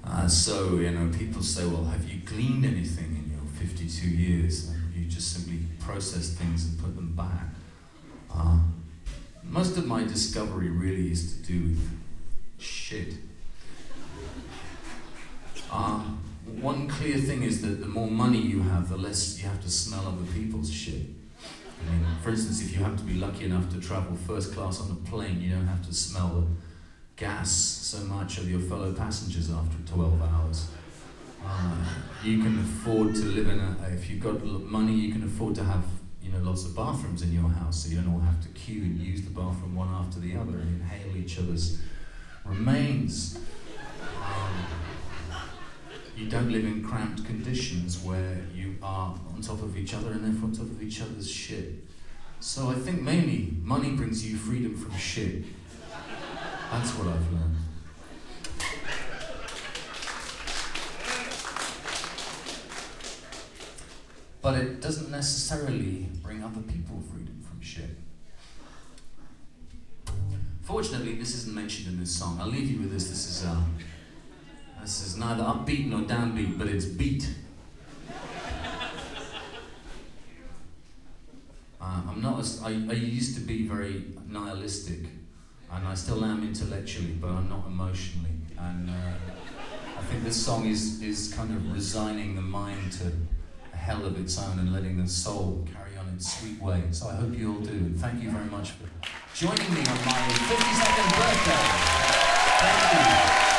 People say, well, have you gleaned anything in your 52 years? And you just simply process things and put them back. Most of my discovery really is to do with shit. One clear thing is that the more money you have, the less you have to smell other people's shit. I mean, for instance, if you happen to be lucky enough to travel first class on a plane, you don't have to smell the gas so much of your fellow passengers after 12 hours. You can afford to live if you've got money, you can afford to have lots of bathrooms in your house, so you don't all have to queue and use the bathroom one after the other and inhale each other's remains. You don't live in cramped conditions where you are on top of each other and therefore on top of each other's shit. So I think mainly money brings you freedom from shit. That's what I've learned. But it doesn't necessarily bring other people freedom from shit. Fortunately, this isn't mentioned in this song. I'll leave you with this. This is neither upbeat nor downbeat, but it's beat. I used to be very nihilistic, and I still am intellectually, but I'm not emotionally. And I think this song is kind of resigning the mind to a hell of its own and letting the soul carry on its sweet way. So I hope you all do. And thank you very much for joining me on my 52nd birthday. Thank you.